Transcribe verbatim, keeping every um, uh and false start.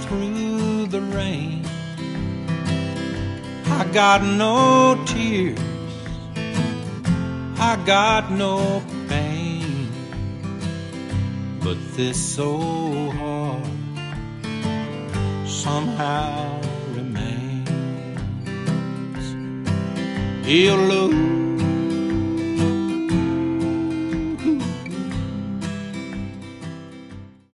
through the rain. I got no tears, I got no pain, but this old heart somehow remains. He'll lose